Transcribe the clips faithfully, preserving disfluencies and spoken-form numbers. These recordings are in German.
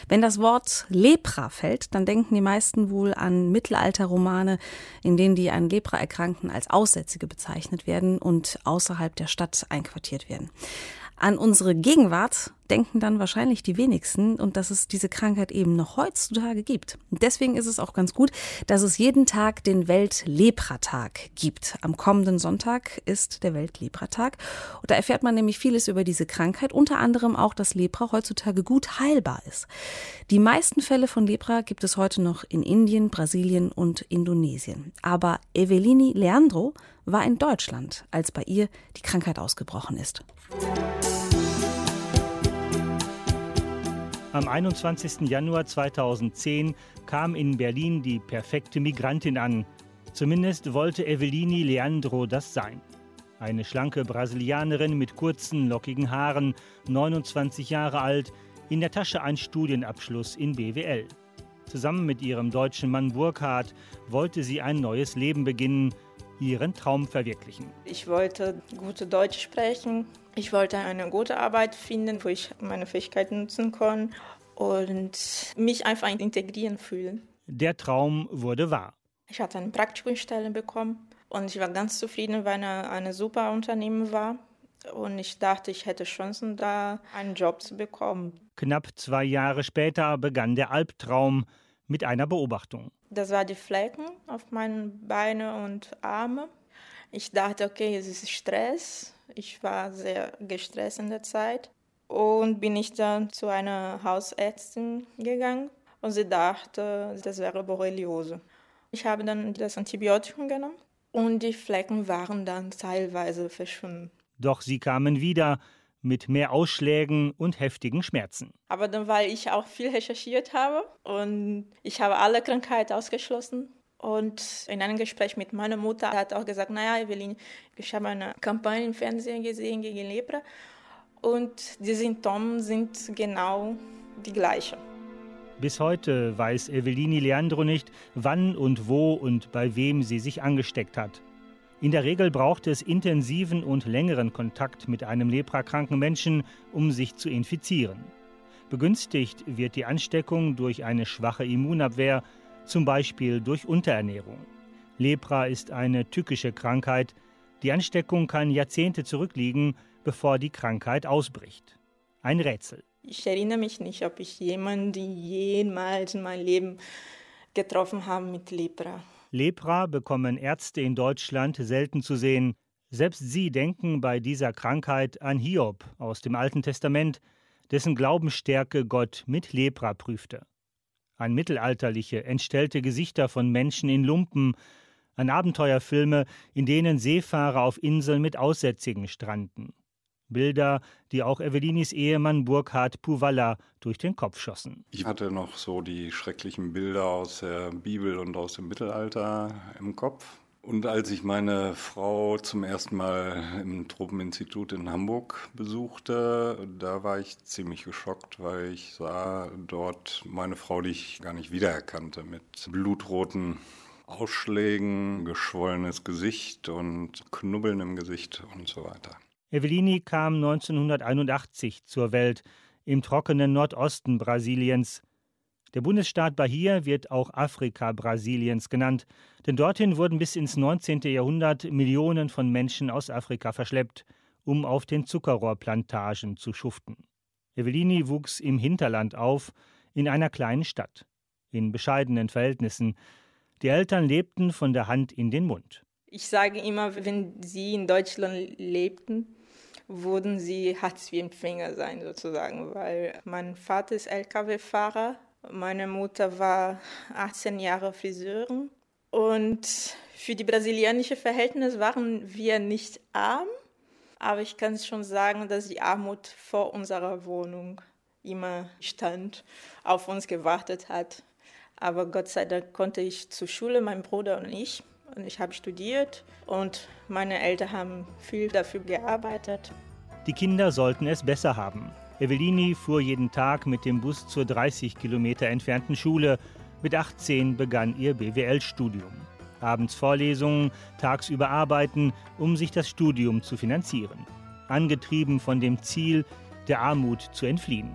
Wenn das Wort Lepra fällt, dann denken die meisten wohl an Mittelalterromane, in denen die an Lepra Erkrankten als Aussätzige bezeichnet werden und außerhalb der Stadt einquartiert werden. An unsere Gegenwart denken dann wahrscheinlich die wenigsten und dass es diese Krankheit eben noch heutzutage gibt. Und deswegen ist es auch ganz gut, dass es jeden Tag den Weltlepratag gibt. Am kommenden Sonntag ist der Weltlepratag. Und da erfährt man nämlich vieles über diese Krankheit, unter anderem auch, dass Lepra heutzutage gut heilbar ist. Die meisten Fälle von Lepra gibt es heute noch in Indien, Brasilien und Indonesien. Aber Evelini Leandro war in Deutschland, als bei ihr die Krankheit ausgebrochen ist. Am einundzwanzigsten Januar zweitausendzehn kam in Berlin die perfekte Migrantin an. Zumindest wollte Evelini Leandro das sein. Eine schlanke Brasilianerin mit kurzen, lockigen Haaren, neunundzwanzig Jahre alt, in der Tasche ein Studienabschluss in B W L. Zusammen mit ihrem deutschen Mann Burkhard wollte sie ein neues Leben beginnen, ihren Traum verwirklichen. Ich wollte gute Deutsch sprechen. Ich wollte eine gute Arbeit finden, wo ich meine Fähigkeiten nutzen kann und mich einfach integrieren fühlen. Der Traum wurde wahr. Ich hatte eine Praktikumsstelle bekommen und ich war ganz zufrieden, weil es eine super Unternehmen war. Und ich dachte, ich hätte Chancen, da einen Job zu bekommen. Knapp zwei Jahre später begann der Albtraum mit einer Beobachtung. Das waren die Flecken auf meinen Beinen und Armen. Ich dachte, okay, es ist Stress. Ich war sehr gestresst in der Zeit. Und bin ich dann zu einer Hausärztin gegangen und sie dachte, das wäre Borreliose. Ich habe dann das Antibiotikum genommen und die Flecken waren dann teilweise verschwunden. Doch sie kamen wieder mit mehr Ausschlägen und heftigen Schmerzen. Aber dann, weil ich auch viel recherchiert habe und ich habe alle Krankheiten ausgeschlossen. Und in einem Gespräch mit meiner Mutter hat auch gesagt, naja, Evelyn, ich habe eine Kampagne im Fernsehen gesehen gegen Lepra und die Symptome sind genau die gleichen. Bis heute weiß Evelini Leandro nicht, wann und wo und bei wem sie sich angesteckt hat. In der Regel braucht es intensiven und längeren Kontakt mit einem leprakranken Menschen, um sich zu infizieren. Begünstigt wird die Ansteckung durch eine schwache Immunabwehr, zum Beispiel durch Unterernährung. Lepra ist eine tückische Krankheit. Die Ansteckung kann Jahrzehnte zurückliegen, bevor die Krankheit ausbricht. Ein Rätsel. Ich erinnere mich nicht, ob ich jemanden jemals in meinem Leben getroffen habe mit Lepra. Lepra bekommen Ärzte in Deutschland selten zu sehen. Selbst sie denken bei dieser Krankheit an Hiob aus dem Alten Testament, dessen Glaubensstärke Gott mit Lepra prüfte. An mittelalterliche, entstellte Gesichter von Menschen in Lumpen, an Abenteuerfilme, in denen Seefahrer auf Inseln mit Aussätzigen stranden. Bilder, die auch Evelinis Ehemann Burkhard Puwalla durch den Kopf schossen. Ich hatte noch so die schrecklichen Bilder aus der Bibel und aus dem Mittelalter im Kopf. Und als ich meine Frau zum ersten Mal im Tropeninstitut in Hamburg besuchte, da war ich ziemlich geschockt, weil ich sah dort meine Frau, die ich gar nicht wiedererkannte, mit blutroten Ausschlägen, geschwollenes Gesicht und Knubbeln im Gesicht und so weiter. Evelini kam neunzehnhunderteinundachtzig zur Welt, im trockenen Nordosten Brasiliens. Der Bundesstaat Bahia wird auch Afrika Brasiliens genannt, denn dorthin wurden bis ins neunzehnten Jahrhundert Millionen von Menschen aus Afrika verschleppt, um auf den Zuckerrohrplantagen zu schuften. Evelini wuchs im Hinterland auf, in einer kleinen Stadt, in bescheidenen Verhältnissen. Die Eltern lebten von der Hand in den Mund. Ich sage immer, wenn sie in Deutschland lebten, würden sie Hartz-vier-Empfänger sein sozusagen, weil mein Vater ist L K W-Fahrer. Meine Mutter war achtzehn Jahre Friseurin und für die brasilianischen Verhältnisse waren wir nicht arm, aber ich kann schon sagen, dass die Armut vor unserer Wohnung immer stand, auf uns gewartet hat. Aber Gott sei Dank konnte ich zur Schule, mein Bruder und ich, und ich habe studiert und meine Eltern haben viel dafür gearbeitet. Die Kinder sollten es besser haben. Evelini fuhr jeden Tag mit dem Bus zur dreißig Kilometer entfernten Schule. Mit achtzehn begann ihr B W L-Studium. Abends Vorlesungen, tagsüber Arbeiten, um sich das Studium zu finanzieren. Angetrieben von dem Ziel, der Armut zu entfliehen.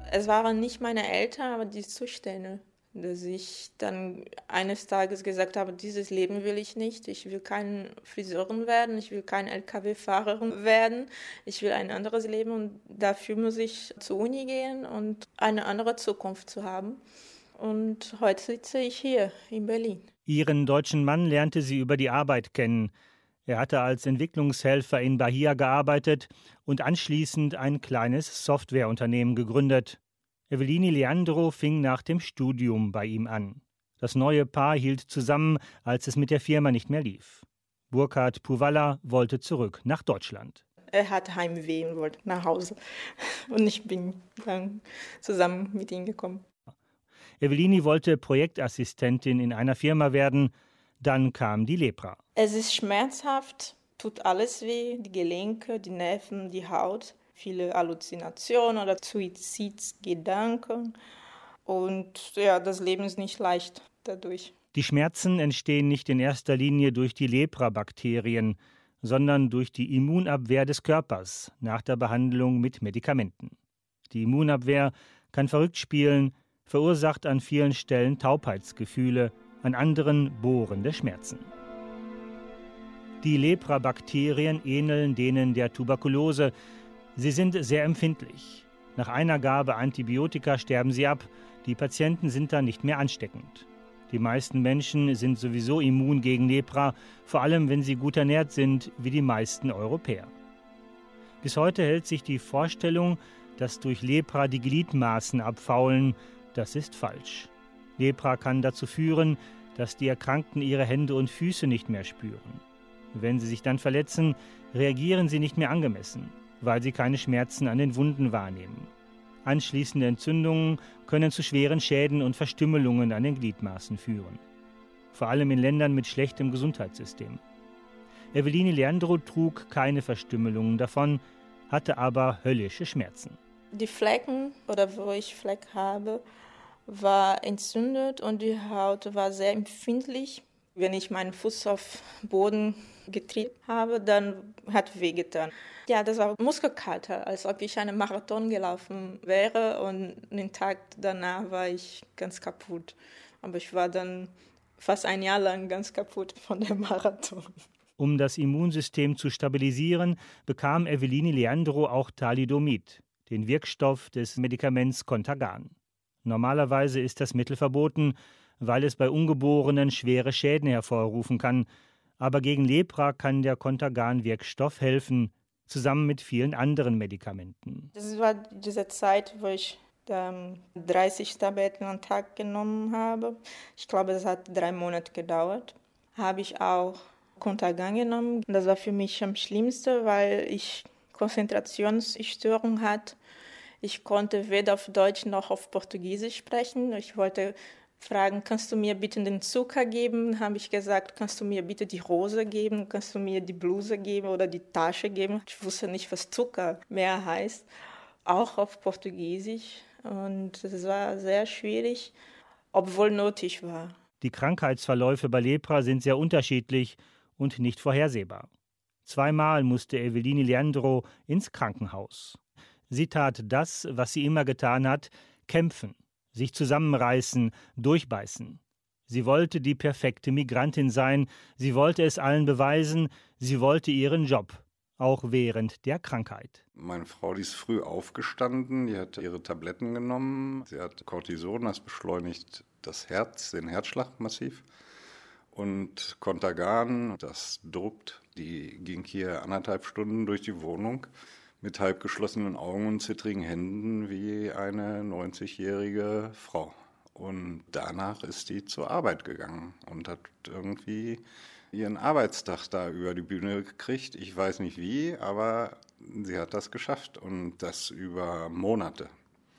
Es waren nicht meine Eltern, aber die Zustände, dass ich dann eines Tages gesagt habe, dieses Leben will ich nicht. Ich will keine Friseurin werden, ich will keine L K W-Fahrerin werden. Ich will ein anderes Leben und dafür muss ich zur Uni gehen und eine andere Zukunft zu haben. Und heute sitze ich hier in Berlin. Ihren deutschen Mann lernte sie über die Arbeit kennen. Er hatte als Entwicklungshelfer in Bahia gearbeitet und anschließend ein kleines Softwareunternehmen gegründet. Evelini Leandro fing nach dem Studium bei ihm an. Das neue Paar hielt zusammen, als es mit der Firma nicht mehr lief. Burkhard Puwalla wollte zurück nach Deutschland. Er hatte Heimweh und wollte nach Hause. Und ich bin dann zusammen mit ihm gekommen. Evelini wollte Projektassistentin in einer Firma werden. Dann kam die Lepra. Es ist schmerzhaft, tut alles weh, die Gelenke, die Nerven, die Haut, viele Halluzinationen oder Suizidgedanken. Und ja, das Leben ist nicht leicht dadurch. Die Schmerzen entstehen nicht in erster Linie durch die Lepra-Bakterien, sondern durch die Immunabwehr des Körpers nach der Behandlung mit Medikamenten. Die Immunabwehr kann verrückt spielen, verursacht an vielen Stellen Taubheitsgefühle, an anderen bohrende Schmerzen. Die Lepra-Bakterien ähneln denen der Tuberkulose. Sie sind sehr empfindlich. Nach einer Gabe Antibiotika sterben sie ab. Die Patienten sind dann nicht mehr ansteckend. Die meisten Menschen sind sowieso immun gegen Lepra, vor allem wenn sie gut ernährt sind, wie die meisten Europäer. Bis heute hält sich die Vorstellung, dass durch Lepra die Gliedmaßen abfaulen. Das ist falsch. Lepra kann dazu führen, dass die Erkrankten ihre Hände und Füße nicht mehr spüren. Wenn sie sich dann verletzen, reagieren sie nicht mehr angemessen, weil sie keine Schmerzen an den Wunden wahrnehmen. Anschließende Entzündungen können zu schweren Schäden und Verstümmelungen an den Gliedmaßen führen. Vor allem in Ländern mit schlechtem Gesundheitssystem. Evelini Leandro trug keine Verstümmelungen davon, hatte aber höllische Schmerzen. Die Flecken, oder wo ich Fleck habe, war entzündet und die Haut war sehr empfindlich. Wenn ich meinen Fuß auf den Boden getreten habe, dann hat es wehgetan. Ja, das war Muskelkater, als ob ich einen Marathon gelaufen wäre und den Tag danach war ich ganz kaputt. Aber ich war dann fast ein Jahr lang ganz kaputt von dem Marathon. Um das Immunsystem zu stabilisieren, bekam Evelini Leandro auch Thalidomid, den Wirkstoff des Medikaments Contagan. Normalerweise ist das Mittel verboten, weil es bei Ungeborenen schwere Schäden hervorrufen kann. Aber gegen Lepra kann der Contagan-Wirkstoff helfen, zusammen mit vielen anderen Medikamenten. Das war diese Zeit, wo ich ähm, dreißig Tabletten am Tag genommen habe. Ich glaube, das hat drei Monate gedauert. Habe ich auch Contagan genommen. Das war für mich am schlimmsten, weil ich Konzentrationsstörung hatte. Ich konnte weder auf Deutsch noch auf Portugiesisch sprechen. Ich wollte fragen, kannst du mir bitte den Zucker geben? Dann habe ich gesagt, kannst du mir bitte die Rose geben? Kannst du mir die Bluse geben oder die Tasche geben? Ich wusste nicht, was Zucker mehr heißt. Auch auf Portugiesisch. Und es war sehr schwierig, obwohl nötig war. Die Krankheitsverläufe bei Lepra sind sehr unterschiedlich und nicht vorhersehbar. Zweimal musste Evelini Leandro ins Krankenhaus. Sie tat das, was sie immer getan hat, kämpfen, sich zusammenreißen, durchbeißen. Sie wollte die perfekte Migrantin sein, sie wollte es allen beweisen, sie wollte ihren Job, auch während der Krankheit. Meine Frau, die ist früh aufgestanden, die hat ihre Tabletten genommen, sie hat Cortison, das beschleunigt das Herz, den Herzschlag massiv. Und Contagan, das druckt, die ging hier anderthalb Stunden durch die Wohnung mit halb geschlossenen Augen und zittrigen Händen wie eine neunzigjährige Frau. Und danach ist die zur Arbeit gegangen und hat irgendwie ihren Arbeitstag da über die Bühne gekriegt. Ich weiß nicht wie, aber sie hat das geschafft und das über Monate.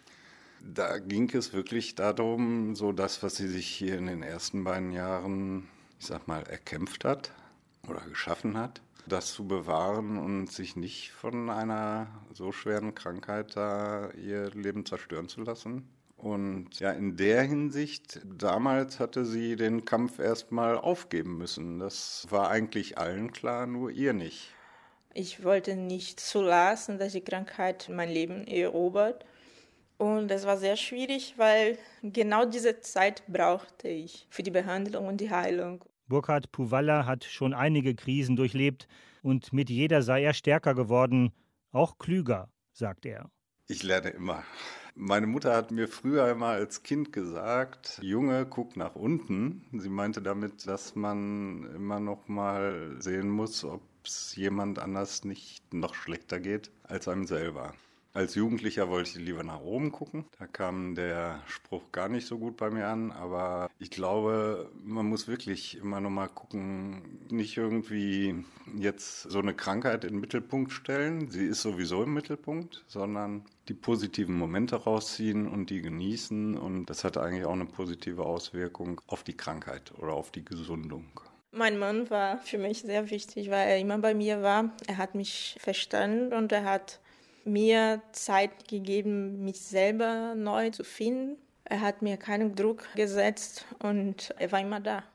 Da ging es wirklich darum, so das, was sie sich hier in den ersten beiden Jahren, ich sag mal, erkämpft hat oder geschaffen hat, das zu bewahren und sich nicht von einer so schweren Krankheit da ihr Leben zerstören zu lassen. Und ja, in der Hinsicht, damals hatte sie den Kampf erstmal aufgeben müssen. Das war eigentlich allen klar, nur ihr nicht. Ich wollte nicht zulassen, dass die Krankheit mein Leben erobert. Und es war sehr schwierig, weil genau diese Zeit brauchte ich für die Behandlung und die Heilung. Burkhard Puwalla hat schon einige Krisen durchlebt und mit jeder sei er stärker geworden, auch klüger, sagt er. Ich lerne immer. Meine Mutter hat mir früher einmal als Kind gesagt, Junge, guck nach unten. Sie meinte damit, dass man immer noch mal sehen muss, ob es jemand anders nicht noch schlechter geht als einem selber. Als Jugendlicher wollte ich lieber nach oben gucken. Da kam der Spruch gar nicht so gut bei mir an. Aber ich glaube, man muss wirklich immer noch mal gucken, nicht irgendwie jetzt so eine Krankheit in den Mittelpunkt stellen. Sie ist sowieso im Mittelpunkt, sondern die positiven Momente rausziehen und die genießen. Und das hat eigentlich auch eine positive Auswirkung auf die Krankheit oder auf die Gesundung. Mein Mann war für mich sehr wichtig, weil er immer bei mir war. Er hat mich verstanden und er hat mir Zeit gegeben, mich selber neu zu finden. Er hat mir keinen Druck gesetzt und er war immer da.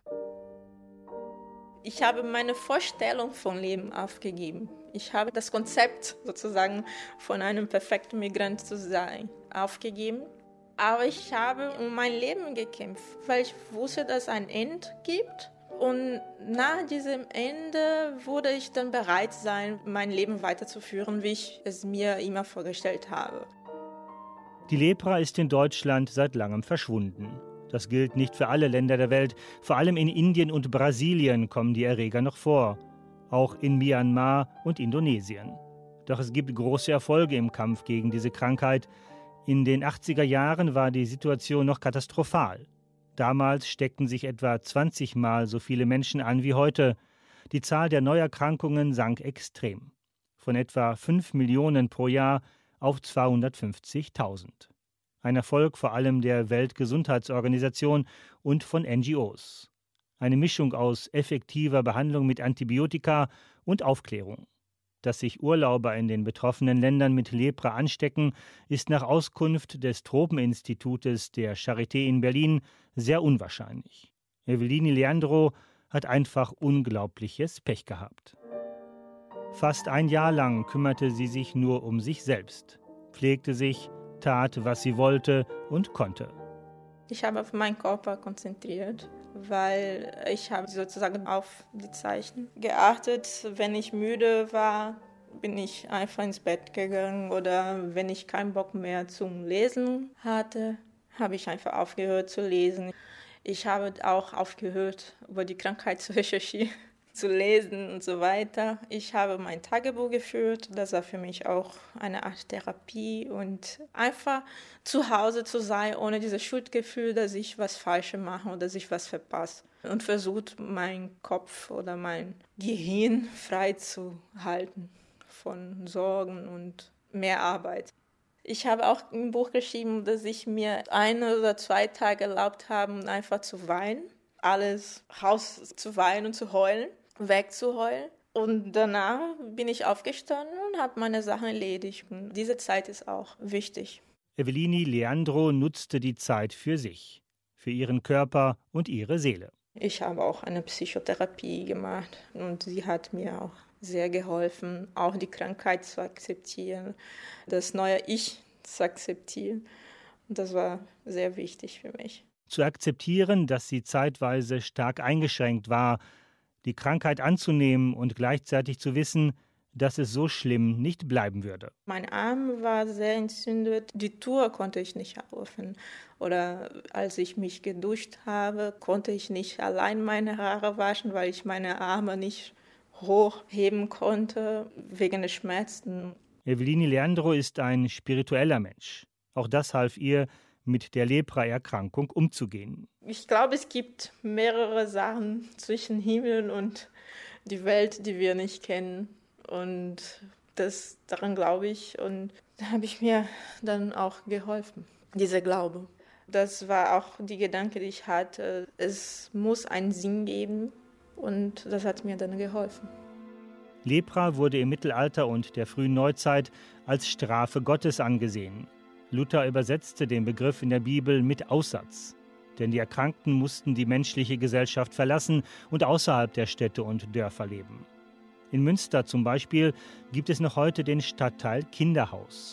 Ich habe meine Vorstellung von Leben aufgegeben. Ich habe das Konzept sozusagen von einem perfekten Migrant zu sein aufgegeben. Aber ich habe um mein Leben gekämpft, weil ich wusste, dass es ein Ende gibt. Und nach diesem Ende würde ich dann bereit sein, mein Leben weiterzuführen, wie ich es mir immer vorgestellt habe. Die Lepra ist in Deutschland seit langem verschwunden. Das gilt nicht für alle Länder der Welt. Vor allem in Indien und Brasilien kommen die Erreger noch vor. Auch in Myanmar und Indonesien. Doch es gibt große Erfolge im Kampf gegen diese Krankheit. In den achtziger Jahren war die Situation noch katastrophal. Damals steckten sich etwa zwanzig Mal so viele Menschen an wie heute. Die Zahl der Neuerkrankungen sank extrem. Von etwa fünf Millionen pro Jahr auf zweihundertfünfzigtausend. Ein Erfolg vor allem der Weltgesundheitsorganisation und von N G Os. Eine Mischung aus effektiver Behandlung mit Antibiotika und Aufklärung. Dass sich Urlauber in den betroffenen Ländern mit Lepra anstecken, ist nach Auskunft des Tropeninstitutes der Charité in Berlin sehr unwahrscheinlich. Evelini Leandro hat einfach unglaubliches Pech gehabt. Fast ein Jahr lang kümmerte sie sich nur um sich selbst, pflegte sich, tat, was sie wollte und konnte. Ich habe auf meinen Körper konzentriert, weil ich habe sozusagen auf die Zeichen geachtet. Wenn ich müde war, bin ich einfach ins Bett gegangen oder wenn ich keinen Bock mehr zum Lesen hatte, habe ich einfach aufgehört zu lesen. Ich habe auch aufgehört, über die Krankheit zu recherchieren, zu lesen und so weiter. Ich habe mein Tagebuch geführt. Das war für mich auch eine Art Therapie und einfach zu Hause zu sein, ohne dieses Schuldgefühl, dass ich was Falsches mache oder dass ich was verpasse. Und versucht, meinen Kopf oder mein Gehirn frei zu halten von Sorgen und mehr Arbeit. Ich habe auch im Buch geschrieben, dass ich mir ein oder zwei Tage erlaubt habe, einfach zu weinen, alles raus zu weinen und zu heulen, wegzuheulen. Und danach bin ich aufgestanden und habe meine Sachen erledigt. Und diese Zeit ist auch wichtig. Evelini Leandro nutzte die Zeit für sich, für ihren Körper und ihre Seele. Ich habe auch eine Psychotherapie gemacht und sie hat mir auch sehr geholfen, auch die Krankheit zu akzeptieren, das neue Ich zu akzeptieren. Und das war sehr wichtig für mich. Zu akzeptieren, dass sie zeitweise stark eingeschränkt war, die Krankheit anzunehmen und gleichzeitig zu wissen, dass es so schlimm nicht bleiben würde. Mein Arm war sehr entzündet, die Tour konnte ich nicht laufen. Oder als ich mich geduscht habe, konnte ich nicht allein meine Haare waschen, weil ich meine Arme nicht hochheben konnte, wegen der Schmerzen. Evelini Leandro ist ein spiritueller Mensch. Auch das half ihr, mit der Lepra-Erkrankung umzugehen. Ich glaube, es gibt mehrere Sachen zwischen Himmel und die Welt, die wir nicht kennen. Und das, daran glaube ich. Und da habe ich mir dann auch geholfen, dieser Glaube. Das war auch die Gedanke, die ich hatte. Es muss einen Sinn geben. Und das hat mir dann geholfen. Lepra wurde im Mittelalter und der frühen Neuzeit als Strafe Gottes angesehen. Luther übersetzte den Begriff in der Bibel mit Aussatz. Denn die Erkrankten mussten die menschliche Gesellschaft verlassen und außerhalb der Städte und Dörfer leben. In Münster zum Beispiel gibt es noch heute den Stadtteil Kinderhaus.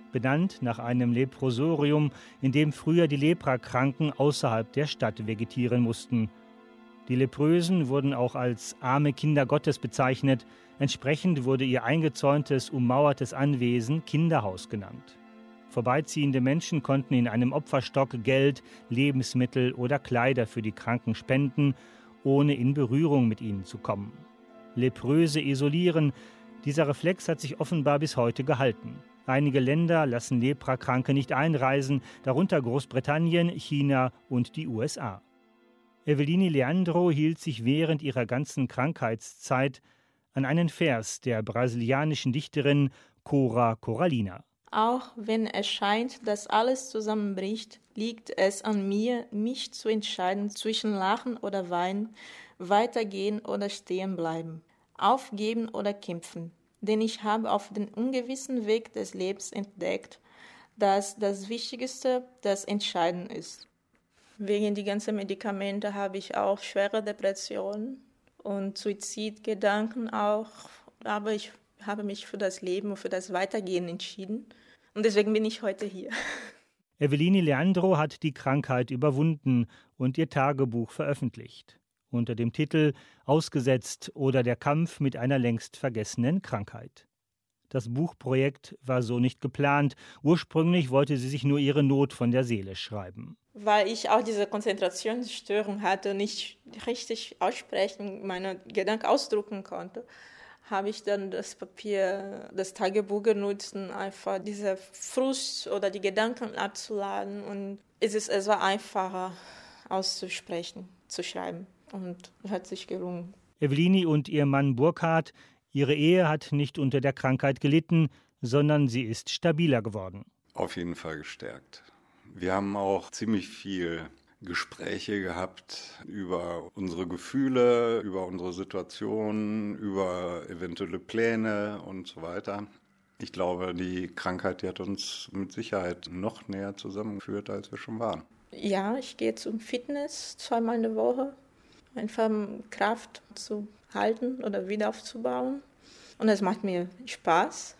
benannt nach einem Leprosorium, in dem früher die Leprakranken außerhalb der Stadt vegetieren mussten. Die Leprösen wurden auch als arme Kinder Gottes bezeichnet. Entsprechend wurde ihr eingezäuntes, ummauertes Anwesen Kinderhaus genannt. Vorbeiziehende Menschen konnten in einem Opferstock Geld, Lebensmittel oder Kleider für die Kranken spenden, ohne in Berührung mit ihnen zu kommen. Lepröse isolieren, dieser Reflex hat sich offenbar bis heute gehalten. Einige Länder lassen Leprakranke nicht einreisen, darunter Großbritannien, China und die U S A. Eveline Leandro hielt sich während ihrer ganzen Krankheitszeit an einen Vers der brasilianischen Dichterin Cora Coralina. Auch wenn es scheint, dass alles zusammenbricht, liegt es an mir, mich zu entscheiden zwischen Lachen oder Weinen, weitergehen oder stehen bleiben, aufgeben oder kämpfen. Denn ich habe auf den ungewissen Weg des Lebens entdeckt, dass das Wichtigste das Entscheiden ist. Wegen die ganzen Medikamente habe ich auch schwere Depressionen und Suizidgedanken auch, aber ich habe mich für das Leben und für das Weitergehen entschieden und deswegen bin ich heute hier. Eveline Leandro hat die Krankheit überwunden und ihr Tagebuch veröffentlicht. Unter dem Titel »Ausgesetzt oder der Kampf mit einer längst vergessenen Krankheit«. Das Buchprojekt war so nicht geplant. Ursprünglich wollte sie sich nur ihre Not von der Seele schreiben. Weil ich auch diese Konzentrationsstörung hatte und nicht richtig aussprechen, meine Gedanken ausdrücken konnte, habe ich dann das Papier, das Tagebuch genutzt, um einfach diese Frust oder die Gedanken abzuladen. Und es, ist, es war einfacher auszusprechen, zu schreiben. Und hat sich gelungen. Eveline und ihr Mann Burkhard, ihre Ehe hat nicht unter der Krankheit gelitten, sondern sie ist stabiler geworden. Auf jeden Fall gestärkt. Wir haben auch ziemlich viel Gespräche gehabt über unsere Gefühle, über unsere Situation, über eventuelle Pläne und so weiter. Ich glaube, die Krankheit, die hat uns mit Sicherheit noch näher zusammengeführt, als wir schon waren. Ja, ich gehe zum Fitness zweimal in der Woche. Einfach Kraft zu halten oder wieder aufzubauen. Und es macht mir Spaß.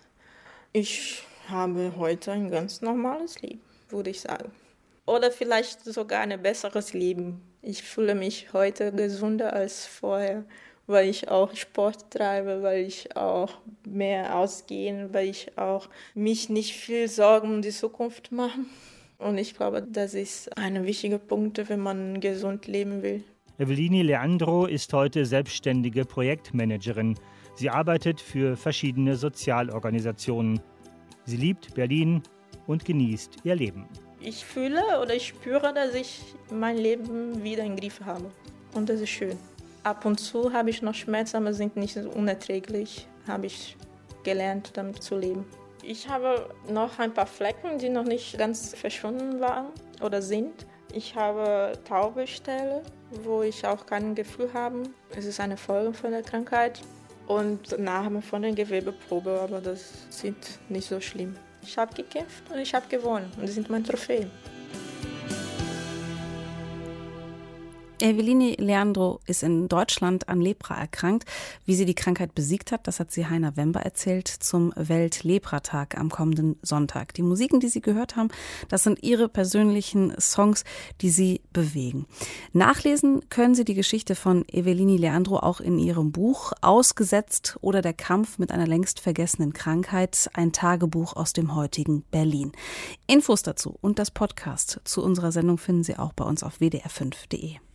Ich habe heute ein ganz normales Leben, würde ich sagen. Oder vielleicht sogar ein besseres Leben. Ich fühle mich heute gesünder als vorher, weil ich auch Sport treibe, weil ich auch mehr ausgehe, weil ich auch mich nicht viel Sorgen um die Zukunft mache. Und ich glaube, das ist ein wichtiger Punkt, wenn man gesund leben will. Eveline Leandro ist heute selbstständige Projektmanagerin. Sie arbeitet für verschiedene Sozialorganisationen. Sie liebt Berlin und genießt ihr Leben. Ich fühle oder ich spüre, dass ich mein Leben wieder im Griff habe. Und das ist schön. Ab und zu habe ich noch Schmerzen, aber sind nicht so unerträglich. Habe ich gelernt, damit zu leben. Ich habe noch ein paar Flecken, die noch nicht ganz verschwunden waren oder sind. Ich habe taube Stelle, wo ich auch kein Gefühl habe. Es ist eine Folge von der Krankheit. Und Narben von der Gewebeprobe, aber das ist nicht so schlimm. Ich habe gekämpft und ich habe gewonnen. Und das sind meine Trophäen. Eveline Leandro ist in Deutschland an Lepra erkrankt. Wie sie die Krankheit besiegt hat, das hat sie Heiner Wember erzählt zum Welt-Lepra-Tag am kommenden Sonntag. Die Musiken, die Sie gehört haben, das sind ihre persönlichen Songs, die sie bewegen. Nachlesen können Sie die Geschichte von Eveline Leandro auch in ihrem Buch Ausgesetzt oder der Kampf mit einer längst vergessenen Krankheit, ein Tagebuch aus dem heutigen Berlin. Infos dazu und das Podcast zu unserer Sendung finden Sie auch bei uns auf w d r fünf punkt d e.